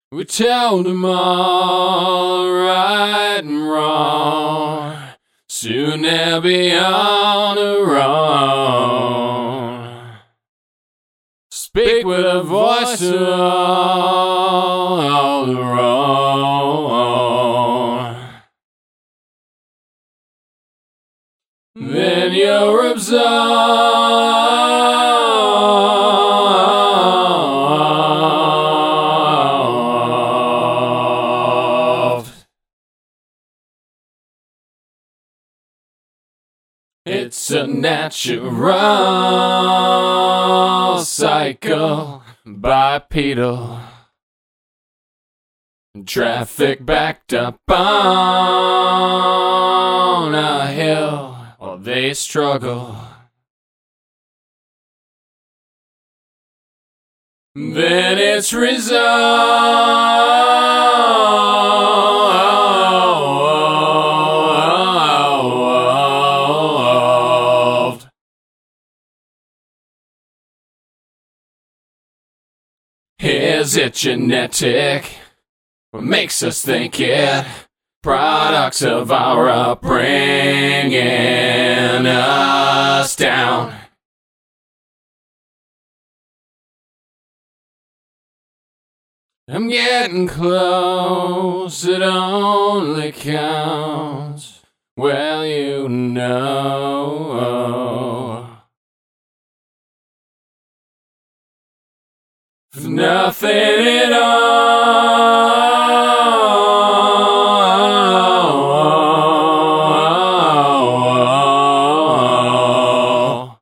We told them all right and wrong. Soon they'll be on their own. Speak with a voice of all their own. Then you're absolved. It's a natural cycle, bipedal. Traffic backed up on a hill while they struggle. Then it's resolved. Is it genetic? What makes us think it? Products of our upbringing us down. I'm getting close, it only counts. Well, you know, if nothing at all.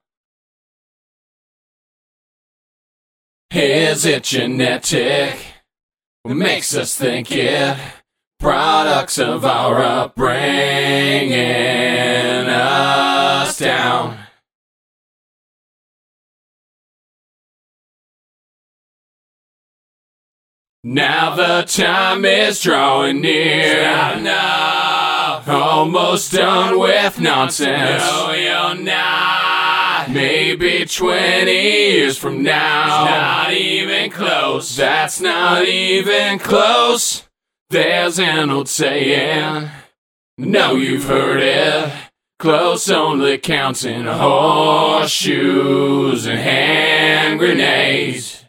Is it genetic? What makes us think it? Products of our upbringing us down. Now the time is drawing near. Not enough. Almost done with nonsense. No, you're not. Maybe 20 years from now. It's not even close. That's not even close. There's an old saying. Know you've heard it. Close only counts in horseshoes and hand grenades.